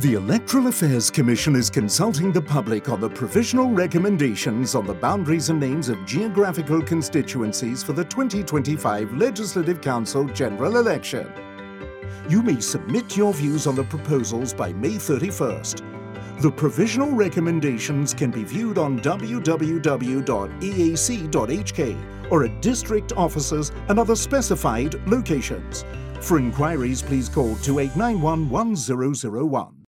The Electoral Affairs Commission is consulting the public on the provisional recommendations on the boundaries and names of geographical constituencies for the 2025 Legislative Council General Election. You may submit your views on the proposals by May 31st. The provisional recommendations can be viewed on www.eac.hk or at district offices and other specified locations. For inquiries, please call 2891 1001.